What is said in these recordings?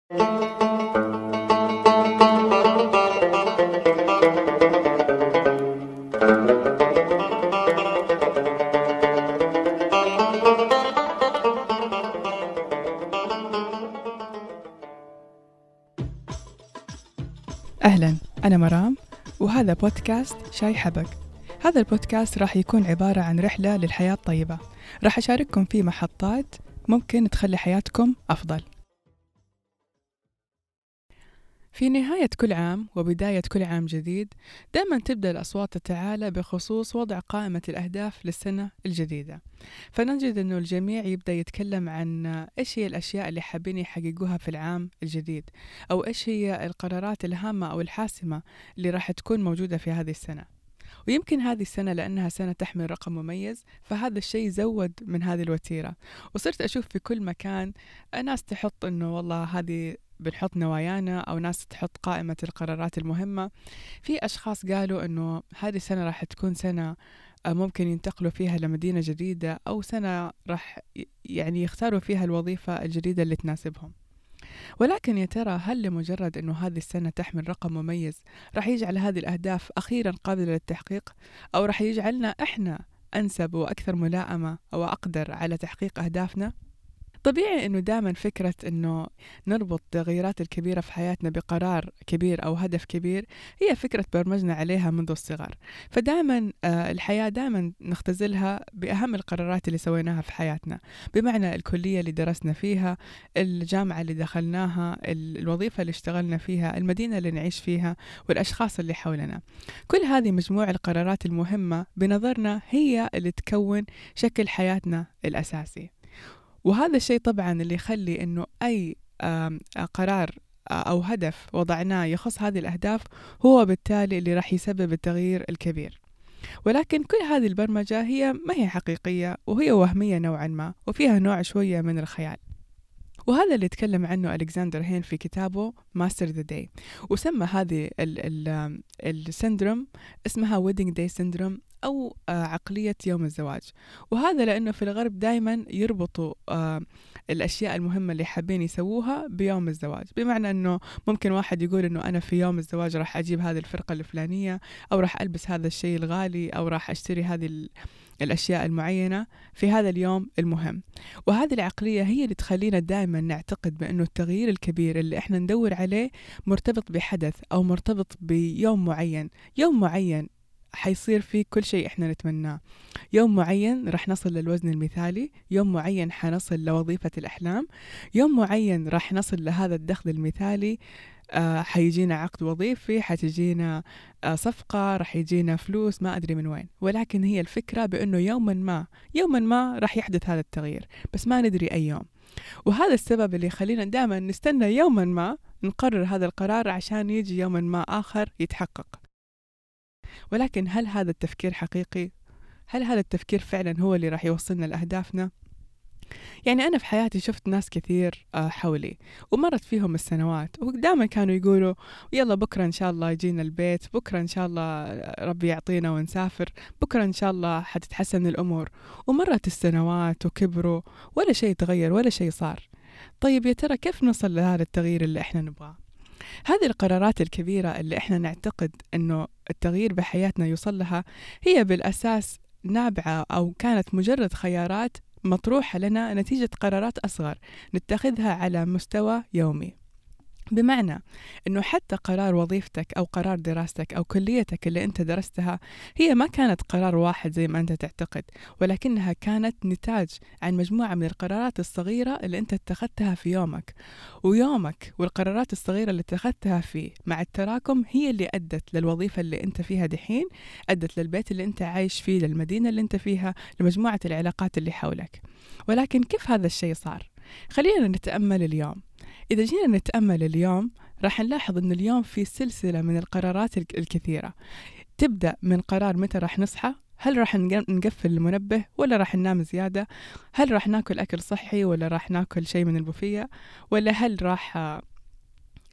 أهلا، أنا مرام وهذا بودكاست شاي حبق. هذا البودكاست راح يكون عبارة عن رحلة للحياة الطيبة. راح أشارككم في محطات ممكن تخلي حياتكم أفضل. في نهاية كل عام وبداية كل عام جديد دائما تبدأ الأصوات تتعالى بخصوص وضع قائمة الأهداف للسنة الجديدة، فنجد أنه الجميع يبدأ يتكلم عن إيش هي الأشياء اللي حابين يحققوها في العام الجديد، أو إيش هي القرارات الهامة أو الحاسمة اللي راح تكون موجودة في هذه السنة. ويمكن هذه السنة لأنها سنة تحمل رقم مميز، فهذا الشيء زود من هذه الوتيرة، وصرت أشوف في كل مكان ناس تحط إنه والله هذه بنحط نوايانا، أو ناس تحط قائمة القرارات المهمة. في أشخاص قالوا إنه هذه السنة راح تكون سنة ممكن ينتقلوا فيها لمدينة جديدة، أو سنة راح يعني يختاروا فيها الوظيفة الجديدة اللي تناسبهم. ولكن يا ترى هل لمجرد أنه هذه السنة تحمل رقم مميز راح يجعل هذه الأهداف أخيرا قابلة للتحقيق، أو راح يجعلنا إحنا أنسب وأكثر ملائمة أو أقدر على تحقيق أهدافنا؟ طبيعي أنه دائما فكرة أنه نربط التغييرات الكبيرة في حياتنا بقرار كبير أو هدف كبير هي فكرة برمجنا عليها منذ الصغر، فدائما الحياة دائما نختزلها بأهم القرارات اللي سويناها في حياتنا، بمعنى الكلية اللي درسنا فيها، الجامعة اللي دخلناها، الوظيفة اللي اشتغلنا فيها، المدينة اللي نعيش فيها، والأشخاص اللي حولنا. كل هذه مجموعة القرارات المهمة بنظرنا هي اللي تكون شكل حياتنا الأساسي. وهذا الشيء طبعا اللي يخلي أنه أي قرار أو هدف وضعناه يخص هذه الأهداف هو بالتالي اللي راح يسبب التغيير الكبير. ولكن كل هذه البرمجة هي ما هي حقيقية، وهي وهمية نوعا ما، وفيها نوع شوية من الخيال. وهذا اللي يتكلم عنه ألكسندر هين في كتابه ماستر ذا داي، وسمى هذه السندروم اسمها ويدنج داي سندروم، أو عقلية يوم الزواج. وهذا لأنه في الغرب دايما يربطوا الأشياء المهمة اللي حابين يسووها بيوم الزواج، بمعنى أنه ممكن واحد يقول أنه أنا في يوم الزواج راح أجيب هذه الفرقة الفلانية، أو راح ألبس هذا الشيء الغالي، أو راح أشتري هذه الأشياء المعينة في هذا اليوم المهم. وهذه العقلية هي اللي تخلينا دائما نعتقد بأنه التغيير الكبير اللي احنا ندور عليه مرتبط بحدث، أو مرتبط بيوم معين. يوم معين حيصير فيه كل شيء احنا نتمناه، يوم معين رح نصل للوزن المثالي، يوم معين حنصل لوظيفة الأحلام، يوم معين رح نصل لهذا الدخل المثالي، حيجينا عقد وظيفي، حتجينا صفقة، رح يجينا فلوس، ما أدري من وين. ولكن هي الفكرة بأنه يوما ما رح يحدث هذا التغيير، بس ما ندري أي يوم. وهذا السبب اللي يخلينا دائما نستنى يوما ما نقرر هذا القرار عشان يجي يوما ما آخر يتحقق. ولكن هل هذا التفكير حقيقي؟ هل هذا التفكير فعلا هو اللي راح يوصلنا لأهدافنا؟ يعني أنا في حياتي شفت ناس كثير حولي، ومرت فيهم السنوات، ودائما كانوا يقولوا يلا بكرة إن شاء الله يجينا البيت، بكرة إن شاء الله ربي يعطينا ونسافر، بكرة إن شاء الله حتتحسن الأمور. ومرت السنوات وكبروا، ولا شيء تغير ولا شيء صار. طيب يا ترى كيف نصل لهذا التغيير اللي إحنا نبغاه؟ هذه القرارات الكبيرة اللي إحنا نعتقد أنه التغيير بحياتنا يوصل لها هي بالأساس نابعة، أو كانت مجرد خيارات مطروحة لنا نتيجة قرارات أصغر نتخذها على مستوى يومي. بمعنى أنه حتى قرار وظيفتك أو قرار دراستك أو كليتك اللي أنت درستها هي ما كانت قرار واحد زي ما أنت تعتقد، ولكنها كانت نتاج عن مجموعة من القرارات الصغيرة اللي أنت اتخذتها في يومك. ويومك والقرارات الصغيرة اللي اتخذتها فيه مع التراكم هي اللي أدت للوظيفة اللي أنت فيها دحين، أدت للبيت اللي أنت عايش فيه، للمدينة اللي أنت فيها، لمجموعة العلاقات اللي حولك. ولكن كيف هذا الشيء صار؟ خلينا نتأمل اليوم. إذا جينا نتأمل اليوم راح نلاحظ أن اليوم في سلسلة من القرارات الكثيرة، تبدأ من قرار متى راح نصحى، هل راح نقفل المنبه ولا راح ننام زيادة، هل راح ناكل أكل صحي ولا راح ناكل شيء من البوفية، ولا هل راح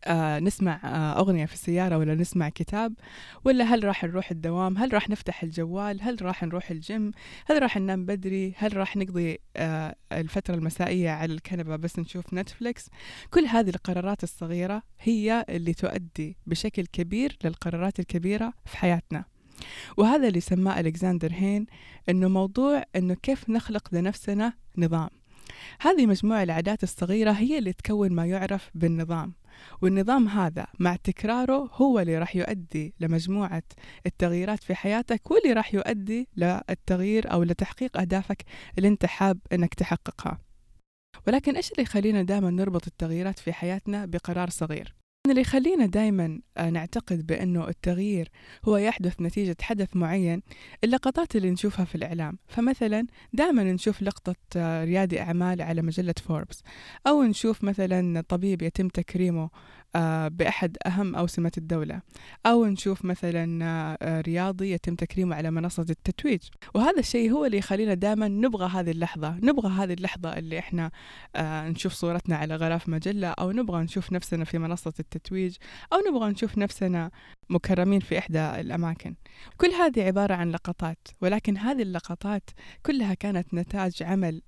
نسمع أغنية في السيارة ولا نسمع كتاب، ولا هل راح نروح الدوام، هل راح نفتح الجوال، هل راح نروح الجيم، هل راح ننام بدري، هل راح نقضي الفترة المسائية على الكنبة بس نشوف نتفليكس. كل هذه القرارات الصغيرة هي اللي تؤدي بشكل كبير للقرارات الكبيرة في حياتنا. وهذا اللي سماه ألكسندر هين إنه موضوع إنه كيف نخلق لنفسنا نظام. هذه مجموعة العادات الصغيرة هي اللي تكون ما يعرف بالنظام، والنظام هذا مع تكراره هو اللي راح يؤدي لمجموعة التغييرات في حياتك، واللي راح يؤدي للتغيير أو لتحقيق أهدافك اللي انت حاب انك تحققها. ولكن إيش اللي يخلينا دائما نربط التغييرات في حياتنا بقرار صغير؟ اللي يخلينا دايما نعتقد بأنه التغيير هو يحدث نتيجة حدث معين اللقطات اللي نشوفها في الإعلام. فمثلا دائما نشوف لقطة ريادي أعمال على مجلة فوربس، أو نشوف مثلا طبيب يتم تكريمه بأحد أهم أوسمة الدولة، أو نشوف مثلا رياضي يتم تكريمه على منصة التتويج. وهذا الشيء هو اللي يخلينا دائما نبغى هذه اللحظة اللي إحنا نشوف صورتنا على غلاف مجلة، أو نبغى نشوف نفسنا في منصة التتويج، أو نبغى نشوف نفسنا مكرمين في إحدى الأماكن. كل هذه عبارة عن لقطات، ولكن هذه اللقطات كلها كانت نتاج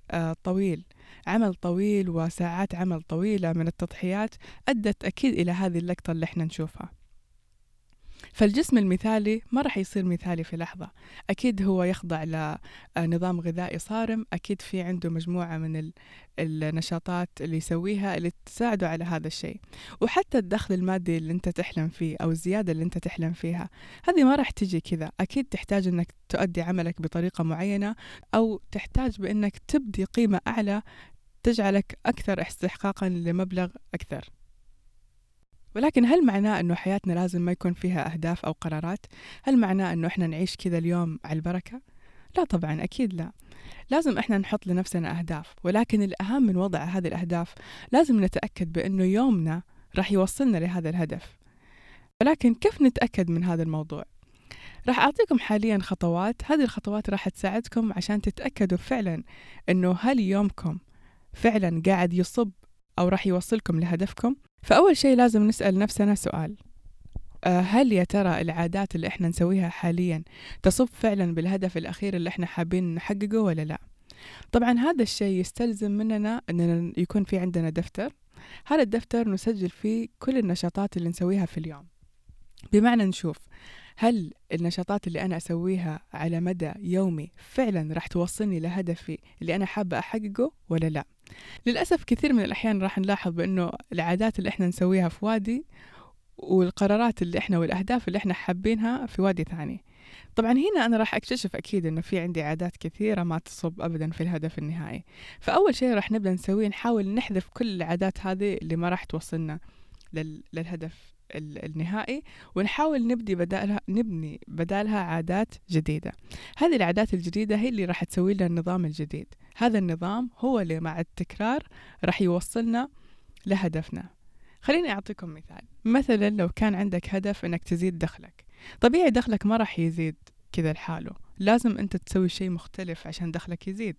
عمل طويل وساعات عمل طويلة من التضحيات أدت أكيد إلى هذه اللقطة اللي احنا نشوفها. فالجسم المثالي ما راح يصير مثالي في لحظة، أكيد هو يخضع لنظام غذائي صارم، أكيد في عنده مجموعة من النشاطات اللي يسويها اللي تساعده على هذا الشيء. وحتى الدخل المادي اللي انت تحلم فيه أو الزيادة اللي انت تحلم فيها، هذه ما راح تجي كذا، أكيد تحتاج أنك تؤدي عملك بطريقة معينة، أو تحتاج بأنك تبدي قيمة أعلى تجعلك أكثر استحقاقا لمبلغ أكثر. ولكن هل معناه أنه حياتنا لازم ما يكون فيها أهداف أو قرارات؟ هل معناه أنه إحنا نعيش كذا اليوم على البركة؟ لا طبعا، أكيد لا. لازم إحنا نحط لنفسنا أهداف، ولكن الأهم من وضع هذه الأهداف لازم نتأكد بأنه يومنا راح يوصلنا لهذا الهدف. ولكن كيف نتأكد من هذا الموضوع؟ راح أعطيكم حاليا خطوات، هذه الخطوات راح تساعدكم عشان تتأكدوا فعلا أنه هل يومكم فعلا قاعد يصب أو راح يوصلكم لهدفكم. فأول شيء لازم نسأل نفسنا سؤال: هل يا ترى العادات اللي احنا نسويها حاليا تصب فعلا بالهدف الأخير اللي احنا حابين نحققه ولا لا؟ طبعا هذا الشيء يستلزم مننا أننا يكون في عندنا دفتر، هذا الدفتر نسجل فيه كل النشاطات اللي نسويها في اليوم. بمعنى نشوف هل النشاطات اللي أنا أسويها على مدى يومي فعلا راح توصلني لهدفي اللي أنا حابة أحققه ولا لا. للأسف كثير من الأحيان راح نلاحظ بأنه العادات اللي احنا نسويها في وادي، والقرارات اللي احنا والأهداف اللي احنا حابينها في وادي ثاني. طبعا هنا أنا راح أكتشف أكيد أنه في عندي عادات كثيرة ما تصب أبدا في الهدف النهائي. فأول شيء راح نبدأ نسويه نحاول نحذف كل العادات هذه اللي ما راح توصلنا للهدف النهائي، ونحاول نبني بدالها عادات جديدة. هذه العادات الجديدة هي اللي راح تسوي لنا النظام الجديد. هذا النظام هو اللي مع التكرار راح يوصلنا لهدفنا. خليني أعطيكم مثال. مثلا لو كان عندك هدف أنك تزيد دخلك، طبيعي دخلك ما راح يزيد كذا لحاله، لازم أنت تسوي شيء مختلف عشان دخلك يزيد.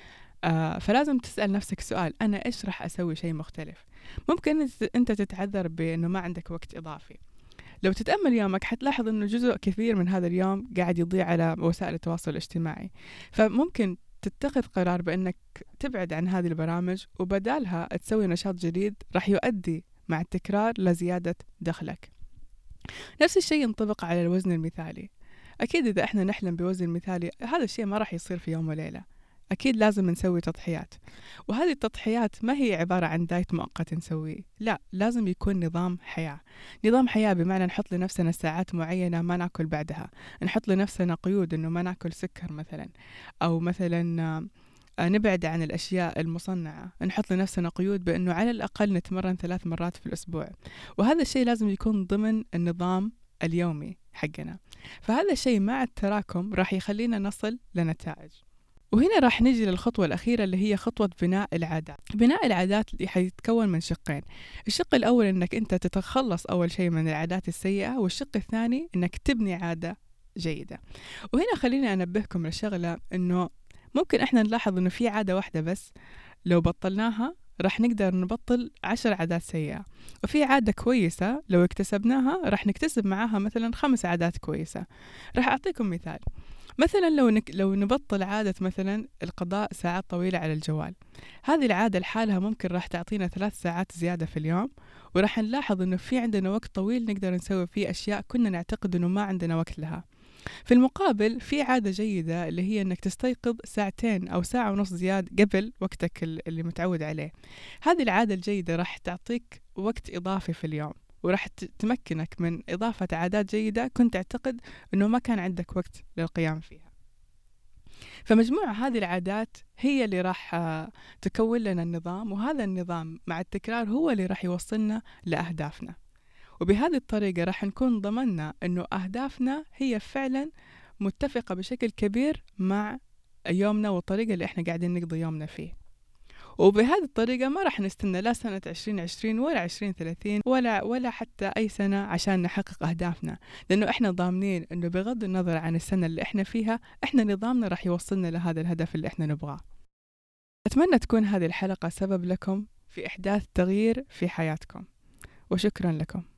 فلازم تسأل نفسك سؤال: أنا إيش راح أسوي شيء مختلف؟ ممكن أنت تتعذر بأنه ما عندك وقت إضافي. لو تتأمل يومك حتلاحظ أنه جزء كثير من هذا اليوم قاعد يضيع على وسائل التواصل الاجتماعي. فممكن تتخذ قرار بأنك تبعد عن هذه البرامج، وبدالها تسوي نشاط جديد راح يؤدي مع التكرار لزيادة دخلك. نفس الشيء ينطبق على الوزن المثالي. أكيد إذا إحنا نحلم بوزن مثالي، هذا الشيء ما راح يصير في يوم وليلة، أكيد لازم نسوي تضحيات. وهذه التضحيات ما هي عبارة عن دايت مؤقت نسويه، لا، لازم يكون نظام حياة. نظام حياة بمعنى نحط لنفسنا ساعات معينة ما نأكل بعدها، نحط لنفسنا قيود إنه ما نأكل سكر مثلا، أو مثلا نبعد عن الأشياء المصنعة، نحط لنفسنا قيود بأنه على الأقل نتمرن 3 مرات في الأسبوع. وهذا الشيء لازم يكون ضمن النظام اليومي حقنا. فهذا الشيء مع التراكم راح يخلينا نصل لنتائج. وهنا راح نجي للخطوة الأخيرة اللي هي خطوة بناء العادات. بناء العادات اللي حيتكون من شقين: الشق الأول إنك أنت تتخلص أول شيء من العادات السيئة، والشق الثاني إنك تبني عادة جيدة. وهنا خليني أنبهكم لشغلة، إنه ممكن إحنا نلاحظ إنه في عادة واحدة بس لو بطلناها راح نقدر نبطل 10 عادات سيئة، وفي عادة كويسة لو اكتسبناها راح نكتسب معاها مثلا 5 عادات كويسة. راح أعطيكم مثال. مثلا لو نبطل عادة مثلا القضاء ساعات طويلة على الجوال، هذه العادة لحالها ممكن راح تعطينا 3 ساعات زيادة في اليوم، وراح نلاحظ إنه في عندنا وقت طويل نقدر نسوي فيه أشياء كنا نعتقد إنه ما عندنا وقت لها. في المقابل في عادة جيدة اللي هي إنك تستيقظ 2 أو 1.5 ساعة زيادة قبل وقتك اللي متعود عليه. هذه العادة الجيدة راح تعطيك وقت إضافي في اليوم، وراح تمكنك من إضافة عادات جيدة كنت تعتقد إنه ما كان عندك وقت للقيام فيها. فمجموعة هذه العادات هي اللي راح تكون لنا النظام، وهذا النظام مع التكرار هو اللي راح يوصلنا لأهدافنا. وبهذه الطريقة راح نكون ضمننا أنه أهدافنا هي فعلا متفقة بشكل كبير مع يومنا والطريقة اللي احنا قاعدين نقضي يومنا فيه. وبهذه الطريقة ما راح نستنى لا سنة 2020 ولا 2030 ولا حتى أي سنة عشان نحقق أهدافنا، لأنه إحنا ضامنين أنه بغض النظر عن السنة اللي إحنا فيها، إحنا نظامنا راح يوصلنا لهذا الهدف اللي إحنا نبغاه. أتمنى تكون هذه الحلقة سبب لكم في إحداث تغيير في حياتكم، وشكرا لكم.